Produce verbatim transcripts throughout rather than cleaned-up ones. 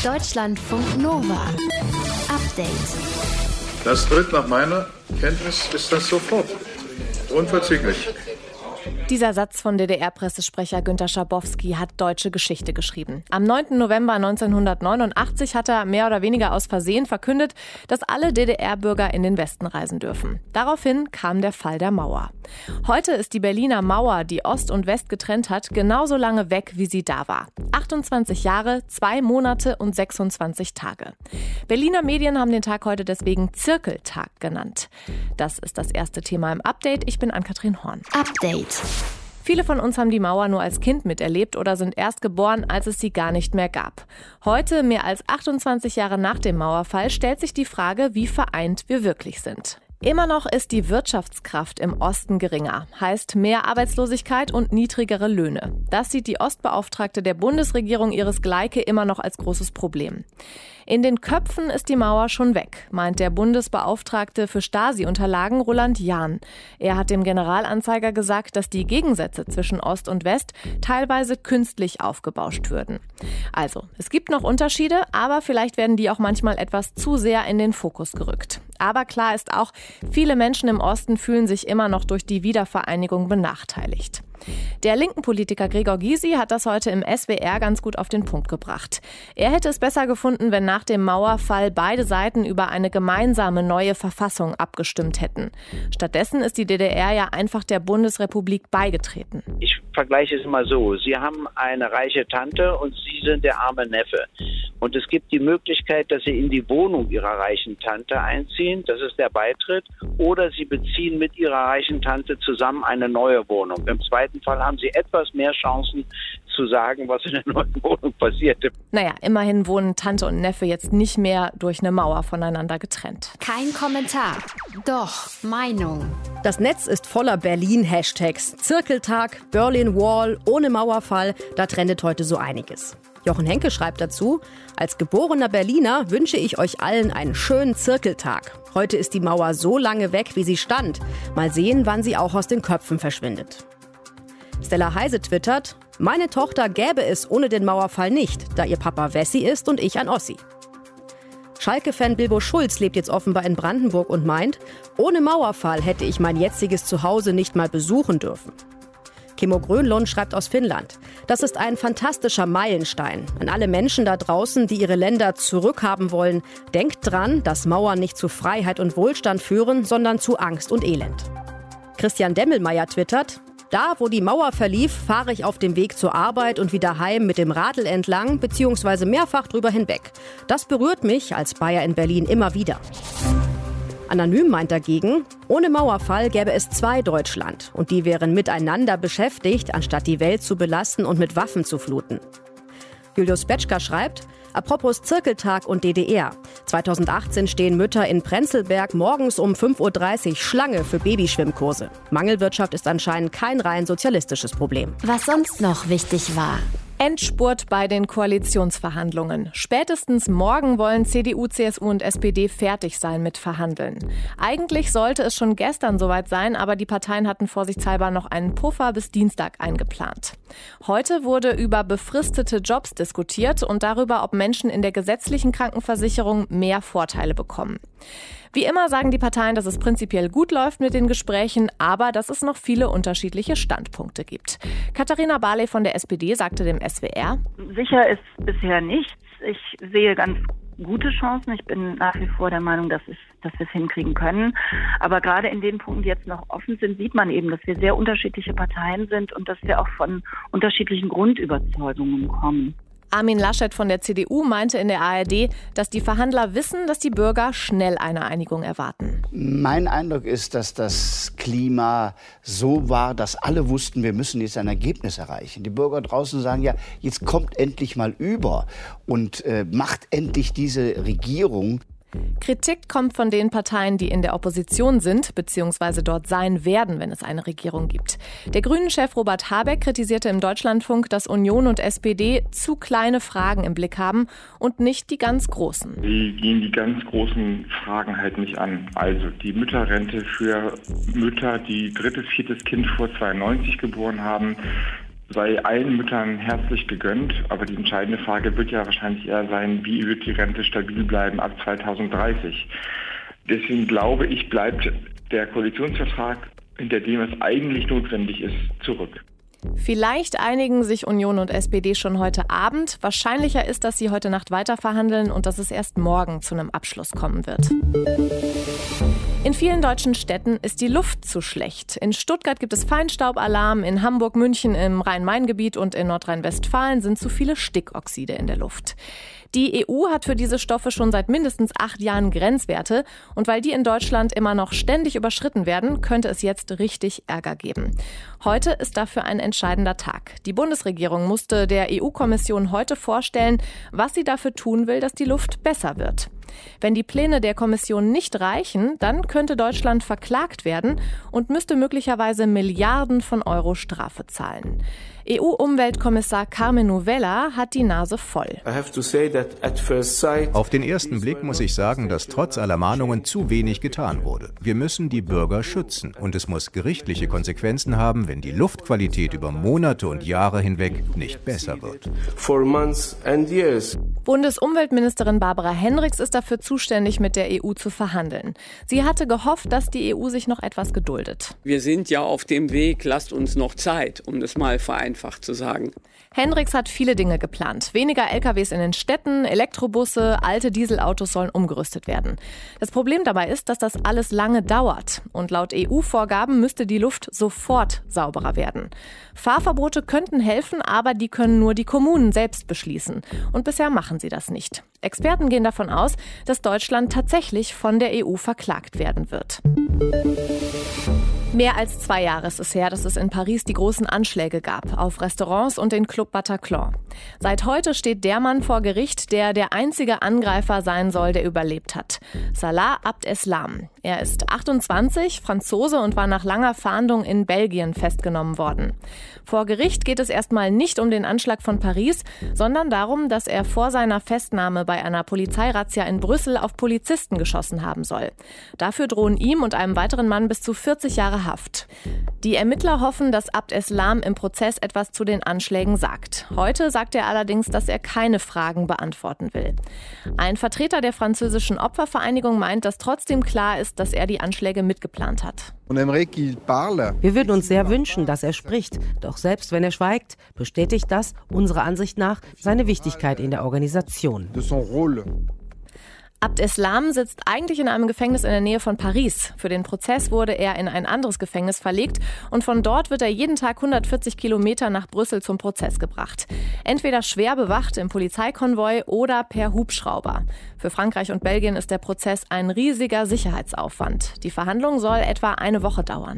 Deutschlandfunk Nova. Update. Das tritt nach meiner Kenntnis ist das sofort. Unverzüglich. Dieser Satz von D D R-Pressesprecher Günter Schabowski hat deutsche Geschichte geschrieben. Am neunten November neunzehnhundertneunundachtzig hat er mehr oder weniger aus Versehen verkündet, dass alle D D R-Bürger in den Westen reisen dürfen. Daraufhin kam der Fall der Mauer. Heute ist die Berliner Mauer, die Ost und West getrennt hat, genauso lange weg, wie sie da war. achtundzwanzig Jahre, zwei Monate und sechsundzwanzig Tage. Berliner Medien haben den Tag heute deswegen Zirkeltag genannt. Das ist das erste Thema im Update. Ich bin Ann-Kathrin Horn. Update. Viele von uns haben die Mauer nur als Kind miterlebt oder sind erst geboren, als es sie gar nicht mehr gab. Heute, mehr als achtundzwanzig Jahre nach dem Mauerfall, stellt sich die Frage, wie vereint wir wirklich sind. Immer noch ist die Wirtschaftskraft im Osten geringer, heißt mehr Arbeitslosigkeit und niedrigere Löhne. Das sieht die Ostbeauftragte der Bundesregierung Iris Gleike immer noch als großes Problem. In den Köpfen ist die Mauer schon weg, meint der Bundesbeauftragte für Stasi-Unterlagen Roland Jahn. Er hat dem Generalanzeiger gesagt, dass die Gegensätze zwischen Ost und West teilweise künstlich aufgebauscht würden. Also, es gibt noch Unterschiede, aber vielleicht werden die auch manchmal etwas zu sehr in den Fokus gerückt. Aber klar ist auch, viele Menschen im Osten fühlen sich immer noch durch die Wiedervereinigung benachteiligt. Der linken Politiker Gregor Gysi hat das heute im S W R ganz gut auf den Punkt gebracht. Er hätte es besser gefunden, wenn nach dem Mauerfall beide Seiten über eine gemeinsame neue Verfassung abgestimmt hätten. Stattdessen ist die D D R ja einfach der Bundesrepublik beigetreten. Ich vergleiche es immer so. Sie haben eine reiche Tante und Sie sind der arme Neffe. Und es gibt die Möglichkeit, dass Sie in die Wohnung Ihrer reichen Tante einziehen. Das ist der Beitritt. Oder Sie beziehen mit Ihrer reichen Tante zusammen eine neue Wohnung. Im zweiten Fall haben Sie etwas mehr Chancen zu sagen, was in der neuen Wohnung passierte. Naja, immerhin wohnen Tante und Neffe jetzt nicht mehr durch eine Mauer voneinander getrennt. Kein Kommentar. Doch, Meinung. Das Netz ist voller Berlin-Hashtags. Zirkeltag, Berlin Wall, ohne Mauerfall, da trendet heute so einiges. Jochen Henke schreibt dazu: Als geborener Berliner wünsche ich euch allen einen schönen Zirkeltag. Heute ist die Mauer so lange weg, wie sie stand. Mal sehen, wann sie auch aus den Köpfen verschwindet. Stella Heise twittert: Meine Tochter gäbe es ohne den Mauerfall nicht, da ihr Papa Wessi ist und ich ein Ossi. Schalke-Fan Bilbo Schulz lebt jetzt offenbar in Brandenburg und meint, ohne Mauerfall hätte ich mein jetziges Zuhause nicht mal besuchen dürfen. Kimmo Grönlund schreibt aus Finnland: Das ist ein fantastischer Meilenstein. An alle Menschen da draußen, die ihre Länder zurückhaben wollen, denkt dran, dass Mauern nicht zu Freiheit und Wohlstand führen, sondern zu Angst und Elend. Christian Demmelmeier twittert: Da, wo die Mauer verlief, fahre ich auf dem Weg zur Arbeit und wieder heim mit dem Radl entlang bzw. mehrfach drüber hinweg. Das berührt mich als Bayer in Berlin immer wieder. Anonym meint dagegen, ohne Mauerfall gäbe es zwei Deutschland und die wären miteinander beschäftigt, anstatt die Welt zu belasten und mit Waffen zu fluten. Julius Betschka schreibt: Apropos Zirkeltag und D D R. zweitausendachtzehn stehen Mütter in Prenzlberg morgens um fünf Uhr dreißig Schlange für Babyschwimmkurse. Mangelwirtschaft ist anscheinend kein rein sozialistisches Problem. Was sonst noch wichtig war. Endspurt bei den Koalitionsverhandlungen. Spätestens morgen wollen C D U, C S U und S P D fertig sein mit Verhandeln. Eigentlich sollte es schon gestern soweit sein, aber die Parteien hatten vorsichtshalber noch einen Puffer bis Dienstag eingeplant. Heute wurde über befristete Jobs diskutiert und darüber, ob Menschen in der gesetzlichen Krankenversicherung mehr Vorteile bekommen. Wie immer sagen die Parteien, dass es prinzipiell gut läuft mit den Gesprächen, aber dass es noch viele unterschiedliche Standpunkte gibt. Katharina Barley von der S P D sagte dem S W R: Sicher ist bisher nichts. Ich sehe ganz gute Chancen. Ich bin nach wie vor der Meinung, dass, es, dass wir es hinkriegen können. Aber gerade in den Punkten, die jetzt noch offen sind, sieht man eben, dass wir sehr unterschiedliche Parteien sind und dass wir auch von unterschiedlichen Grundüberzeugungen kommen. Armin Laschet von der C D U meinte in der A R D, dass die Verhandler wissen, dass die Bürger schnell eine Einigung erwarten. Mein Eindruck ist, dass das Klima so war, dass alle wussten, wir müssen jetzt ein Ergebnis erreichen. Die Bürger draußen sagen ja, jetzt kommt endlich mal über und äh, macht endlich diese Regierung. Kritik kommt von den Parteien, die in der Opposition sind bzw. dort sein werden, wenn es eine Regierung gibt. Der Grünen-Chef Robert Habeck kritisierte im Deutschlandfunk, dass Union und S P D zu kleine Fragen im Blick haben und nicht die ganz großen. Sie gehen die ganz großen Fragen halt nicht an. Also die Mütterrente für Mütter, die drittes, viertes Kind vor zweiundneunzig geboren haben, sei allen Müttern herzlich gegönnt. Aber die entscheidende Frage wird ja wahrscheinlich eher sein, wie wird die Rente stabil bleiben ab zweitausenddreißig. Deswegen glaube ich, bleibt der Koalitionsvertrag, hinter dem es eigentlich notwendig ist, zurück. Vielleicht einigen sich Union und S P D schon heute Abend. Wahrscheinlicher ist, dass sie heute Nacht weiterverhandeln und dass es erst morgen zu einem Abschluss kommen wird. In vielen deutschen Städten ist die Luft zu schlecht. In Stuttgart gibt es Feinstaubalarm, in Hamburg, München, im Rhein-Main-Gebiet und in Nordrhein-Westfalen sind zu viele Stickoxide in der Luft. Die E U hat für diese Stoffe schon seit mindestens acht Jahren Grenzwerte. Und weil die in Deutschland immer noch ständig überschritten werden, könnte es jetzt richtig Ärger geben. Heute ist dafür ein entscheidender Tag. Die Bundesregierung musste der E U-Kommission heute vorstellen, was sie dafür tun will, dass die Luft besser wird. Wenn die Pläne der Kommission nicht reichen, dann könnte Deutschland verklagt werden und müsste möglicherweise Milliarden von Euro Strafe zahlen. E U-Umweltkommissar Carmen Nouvella hat die Nase voll. Auf den ersten Blick muss ich sagen, dass trotz aller Mahnungen zu wenig getan wurde. Wir müssen die Bürger schützen und es muss gerichtliche Konsequenzen haben, wenn die Luftqualität über Monate und Jahre hinweg nicht besser wird. Bundesumweltministerin Barbara Hendricks ist dafür zuständig, mit der E U zu verhandeln. Sie hatte gehofft, dass die E U sich noch etwas geduldet. Wir sind ja auf dem Weg, lasst uns noch Zeit, um das mal vereinfacht zu sagen. Hendricks hat viele Dinge geplant. Weniger L K Ws in den Städten, Elektrobusse, alte Dieselautos sollen umgerüstet werden. Das Problem dabei ist, dass das alles lange dauert. Und laut E U-Vorgaben müsste die Luft sofort sauberer werden. Fahrverbote könnten helfen, aber die können nur die Kommunen selbst beschließen. Und bisher machen sie das nicht. Experten gehen davon aus, dass Deutschland tatsächlich von der E U verklagt werden wird. Mehr als zwei Jahre ist es her, dass es in Paris die großen Anschläge gab auf Restaurants und den Club Bataclan. Seit heute steht der Mann vor Gericht, der der einzige Angreifer sein soll, der überlebt hat. Salah Abdeslam. Er ist achtundzwanzig, Franzose und war nach langer Fahndung in Belgien festgenommen worden. Vor Gericht geht es erstmal nicht um den Anschlag von Paris, sondern darum, dass er vor seiner Festnahme bei einer Polizeirazzia in Brüssel auf Polizisten geschossen haben soll. Dafür drohen ihm und einem weiteren Mann bis zu vierzig Jahre Haft. Die Ermittler hoffen, dass Abdeslam im Prozess etwas zu den Anschlägen sagt. Heute sagt er allerdings, dass er keine Fragen beantworten will. Ein Vertreter der französischen Opfervereinigung meint, dass trotzdem klar ist, dass er die Anschläge mitgeplant hat. Wir würden uns sehr wünschen, dass er spricht. Doch selbst wenn er schweigt, bestätigt das, unserer Ansicht nach, seine Wichtigkeit in der Organisation. Abdeslam sitzt eigentlich in einem Gefängnis in der Nähe von Paris. Für den Prozess wurde er in ein anderes Gefängnis verlegt und von dort wird er jeden Tag hundertvierzig Kilometer nach Brüssel zum Prozess gebracht. Entweder schwer bewacht im Polizeikonvoi oder per Hubschrauber. Für Frankreich und Belgien ist der Prozess ein riesiger Sicherheitsaufwand. Die Verhandlung soll etwa eine Woche dauern.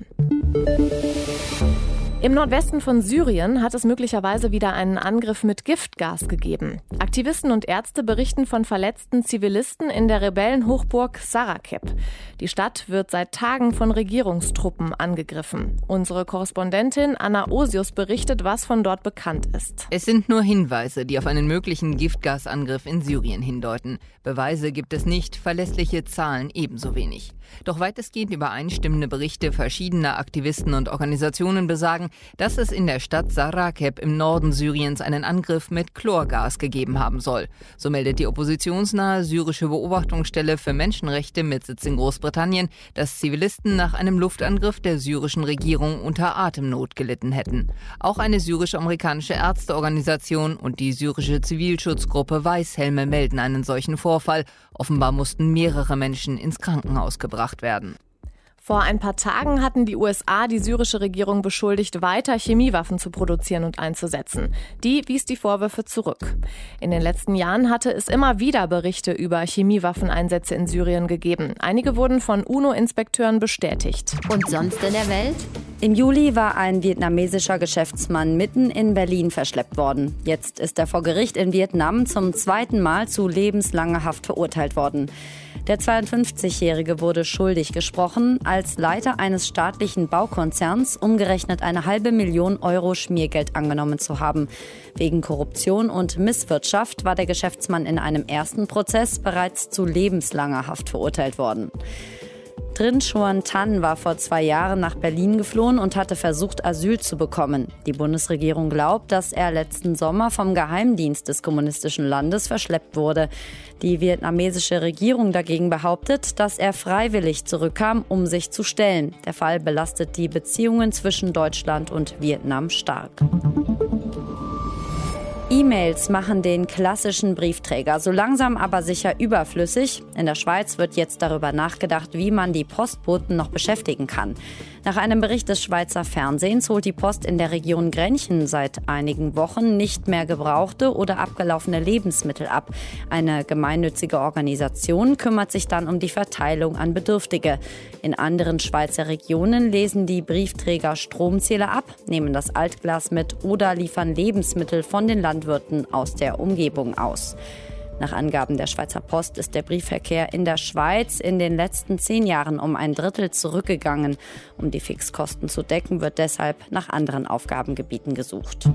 Im Nordwesten von Syrien hat es möglicherweise wieder einen Angriff mit Giftgas gegeben. Aktivisten und Ärzte berichten von verletzten Zivilisten in der Rebellenhochburg Sarakeb. Die Stadt wird seit Tagen von Regierungstruppen angegriffen. Unsere Korrespondentin Anna Osius berichtet, was von dort bekannt ist. Es sind nur Hinweise, die auf einen möglichen Giftgasangriff in Syrien hindeuten. Beweise gibt es nicht, verlässliche Zahlen ebenso wenig. Doch weitestgehend übereinstimmende Berichte verschiedener Aktivisten und Organisationen besagen, dass es in der Stadt Sarakeb im Norden Syriens einen Angriff mit Chlorgas gegeben haben soll. So meldet die oppositionsnahe syrische Beobachtungsstelle für Menschenrechte mit Sitz in Großbritannien, dass Zivilisten nach einem Luftangriff der syrischen Regierung unter Atemnot gelitten hätten. Auch eine syrisch-amerikanische Ärzteorganisation und die syrische Zivilschutzgruppe Weißhelme melden einen solchen Vorfall. Offenbar mussten mehrere Menschen ins Krankenhaus gebracht werden. Vor ein paar Tagen hatten die U S A die syrische Regierung beschuldigt, weiter Chemiewaffen zu produzieren und einzusetzen. Die wies die Vorwürfe zurück. In den letzten Jahren hatte es immer wieder Berichte über Chemiewaffeneinsätze in Syrien gegeben. Einige wurden von UNO-Inspekteuren bestätigt. Und sonst in der Welt? Im Juli war ein vietnamesischer Geschäftsmann mitten in Berlin verschleppt worden. Jetzt ist er vor Gericht in Vietnam zum zweiten Mal zu lebenslanger Haft verurteilt worden. Der zweiundfünfzigjährige wurde schuldig gesprochen, als Leiter eines staatlichen Baukonzerns umgerechnet eine halbe Million Euro Schmiergeld angenommen zu haben. Wegen Korruption und Misswirtschaft war der Geschäftsmann in einem ersten Prozess bereits zu lebenslanger Haft verurteilt worden. Trinh Xuan Thanh war vor zwei Jahren nach Berlin geflohen und hatte versucht, Asyl zu bekommen. Die Bundesregierung glaubt, dass er letzten Sommer vom Geheimdienst des kommunistischen Landes verschleppt wurde. Die vietnamesische Regierung dagegen behauptet, dass er freiwillig zurückkam, um sich zu stellen. Der Fall belastet die Beziehungen zwischen Deutschland und Vietnam stark. E-Mails machen den klassischen Briefträger so langsam aber sicher überflüssig. In der Schweiz wird jetzt darüber nachgedacht, wie man die Postboten noch beschäftigen kann. Nach einem Bericht des Schweizer Fernsehens holt die Post in der Region Grenchen seit einigen Wochen nicht mehr gebrauchte oder abgelaufene Lebensmittel ab. Eine gemeinnützige Organisation kümmert sich dann um die Verteilung an Bedürftige. In anderen Schweizer Regionen lesen die Briefträger Stromzähler ab, nehmen das Altglas mit oder liefern Lebensmittel von den Landwirten aus der Umgebung aus. Nach Angaben der Schweizer Post ist der Briefverkehr in der Schweiz in den letzten zehn Jahren um ein Drittel zurückgegangen. Um die Fixkosten zu decken, wird deshalb nach anderen Aufgabengebieten gesucht.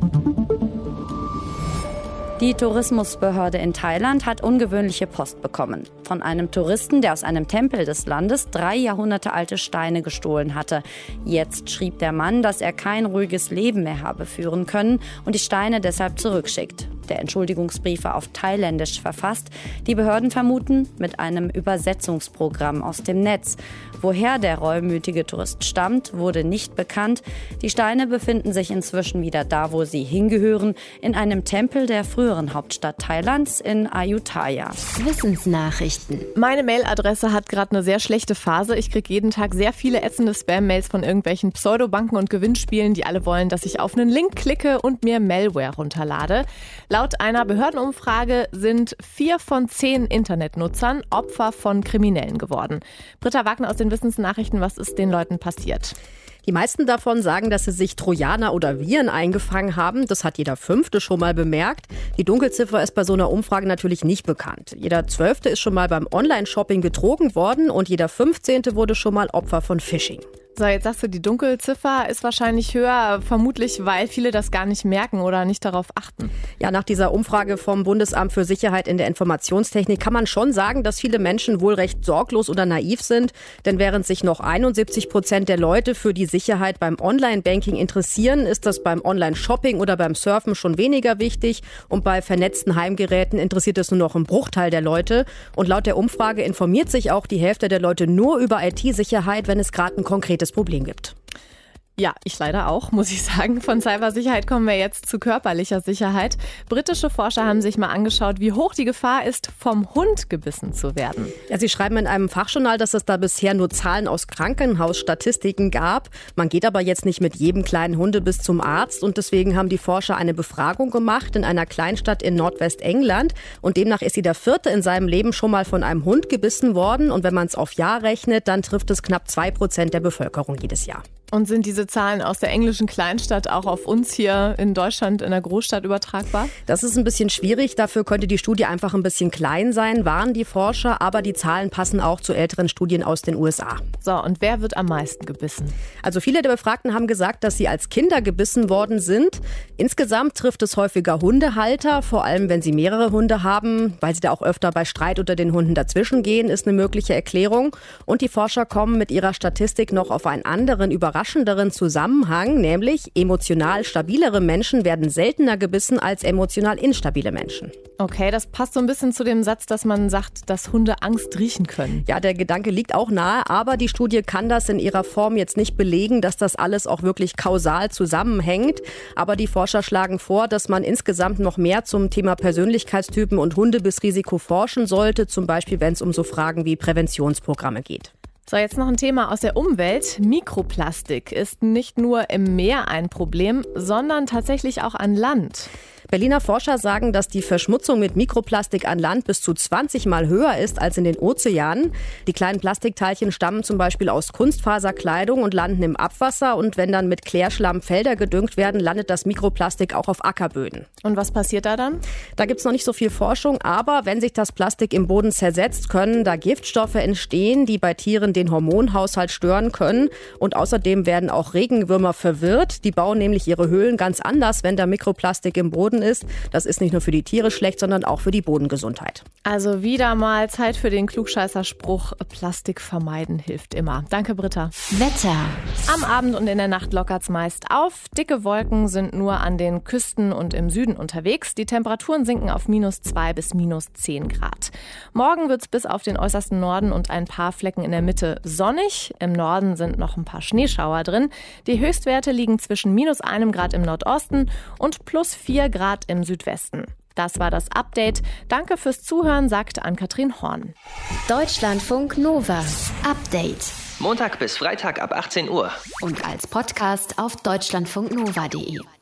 Die Tourismusbehörde in Thailand hat ungewöhnliche Post bekommen. Von einem Touristen, der aus einem Tempel des Landes drei Jahrhunderte alte Steine gestohlen hatte. Jetzt schrieb der Mann, dass er kein ruhiges Leben mehr habe führen können und die Steine deshalb zurückschickt. Der Entschuldigungsbrief war auf Thailändisch verfasst. Die Behörden vermuten mit einem Übersetzungsprogramm aus dem Netz. Woher der reumütige Tourist stammt, wurde nicht bekannt. Die Steine befinden sich inzwischen wieder da, wo sie hingehören, in einem Tempel der früheren Hauptstadt Thailands in Ayutthaya. Wissensnachrichten. Meine Mailadresse hat gerade eine sehr schlechte Phase. Ich kriege jeden Tag sehr viele ätzende Spam-Mails von irgendwelchen Pseudobanken und Gewinnspielen, die alle wollen, dass ich auf einen Link klicke und mir Malware runterlade. Laut einer Behördenumfrage sind vier von zehn Internetnutzern Opfer von Kriminellen geworden. Britta Wagner aus den Wissensnachrichten, was ist den Leuten passiert? Die meisten davon sagen, dass sie sich Trojaner oder Viren eingefangen haben. Das hat jeder Fünfte schon mal bemerkt. Die Dunkelziffer ist bei so einer Umfrage natürlich nicht bekannt. Jeder Zwölfte ist schon mal beim Online-Shopping betrogen worden und jeder Fünfzehnte wurde schon mal Opfer von Phishing. So, jetzt sagst du, die Dunkelziffer ist wahrscheinlich höher, vermutlich, weil viele das gar nicht merken oder nicht darauf achten. Ja, nach dieser Umfrage vom Bundesamt für Sicherheit in der Informationstechnik kann man schon sagen, dass viele Menschen wohl recht sorglos oder naiv sind. Denn während sich noch einundsiebzig Prozent der Leute für die Sicherheit beim Online-Banking interessieren, ist das beim Online-Shopping oder beim Surfen schon weniger wichtig. Und bei vernetzten Heimgeräten interessiert es nur noch einen Bruchteil der Leute. Und laut der Umfrage informiert sich auch die Hälfte der Leute nur über I T-Sicherheit, wenn es gerade ein konkretes Problem gibt. Ja, ich leider auch, muss ich sagen. Von Cybersicherheit kommen wir jetzt zu körperlicher Sicherheit. Britische Forscher haben sich mal angeschaut, wie hoch die Gefahr ist, vom Hund gebissen zu werden. Ja, sie schreiben in einem Fachjournal, dass es da bisher nur Zahlen aus Krankenhausstatistiken gab. Man geht aber jetzt nicht mit jedem kleinen Hundebiss zum Arzt und deswegen haben die Forscher eine Befragung gemacht in einer Kleinstadt in Nordwestengland und demnach ist jeder Vierte in seinem Leben schon mal von einem Hund gebissen worden und wenn man es auf Jahr rechnet, dann trifft es knapp zwei Prozent der Bevölkerung jedes Jahr. Und sind diese Zahlen aus der englischen Kleinstadt auch auf uns hier in Deutschland in der Großstadt übertragbar? Das ist ein bisschen schwierig. Dafür könnte die Studie einfach ein bisschen klein sein, waren die Forscher. Aber die Zahlen passen auch zu älteren Studien aus den U S A. So, und wer wird am meisten gebissen? Also viele der Befragten haben gesagt, dass sie als Kinder gebissen worden sind. Insgesamt trifft es häufiger Hundehalter, vor allem wenn sie mehrere Hunde haben, weil sie da auch öfter bei Streit unter den Hunden dazwischen gehen, ist eine mögliche Erklärung. Und die Forscher kommen mit ihrer Statistik noch auf einen anderen Überraschungspunkt. Überraschenderen Zusammenhang, nämlich emotional stabilere Menschen werden seltener gebissen als emotional instabile Menschen. Okay, das passt so ein bisschen zu dem Satz, dass man sagt, dass Hunde Angst riechen können. Ja, der Gedanke liegt auch nahe, aber die Studie kann das in ihrer Form jetzt nicht belegen, dass das alles auch wirklich kausal zusammenhängt. Aber die Forscher schlagen vor, dass man insgesamt noch mehr zum Thema Persönlichkeitstypen und Hundebissrisiko forschen sollte, zum Beispiel wenn es um so Fragen wie Präventionsprogramme geht. So, jetzt noch ein Thema aus der Umwelt. Mikroplastik ist nicht nur im Meer ein Problem, sondern tatsächlich auch an Land. Berliner Forscher sagen, dass die Verschmutzung mit Mikroplastik an Land bis zu zwanzig Mal höher ist als in den Ozeanen. Die kleinen Plastikteilchen stammen zum Beispiel aus Kunstfaserkleidung und landen im Abwasser. Und wenn dann mit Klärschlamm Felder gedüngt werden, landet das Mikroplastik auch auf Ackerböden. Und was passiert da dann? Da gibt es noch nicht so viel Forschung, aber wenn sich das Plastik im Boden zersetzt, können da Giftstoffe entstehen, die bei Tieren den Hormonhaushalt stören können. Und außerdem werden auch Regenwürmer verwirrt. Die bauen nämlich ihre Höhlen ganz anders, wenn da Mikroplastik im Boden draußen ist. Das ist nicht nur für die Tiere schlecht, sondern auch für die Bodengesundheit. Also wieder mal Zeit für den Klugscheißer-Spruch, Plastik vermeiden hilft immer. Danke, Britta. Wetter. Am Abend und in der Nacht lockert's meist auf. Dicke Wolken sind nur an den Küsten und im Süden unterwegs. Die Temperaturen sinken auf minus zwei bis minus zehn Grad. Morgen wird's bis auf den äußersten Norden und ein paar Flecken in der Mitte sonnig. Im Norden sind noch ein paar Schneeschauer drin. Die Höchstwerte liegen zwischen minus einem Grad im Nordosten und plus vier Grad im Südwesten. Das war das Update. Danke fürs Zuhören, sagt Ann-Kathrin Horn. Deutschlandfunk Nova. Update. Montag bis Freitag ab achtzehn Uhr. Und als Podcast auf deutschlandfunknova punkt de.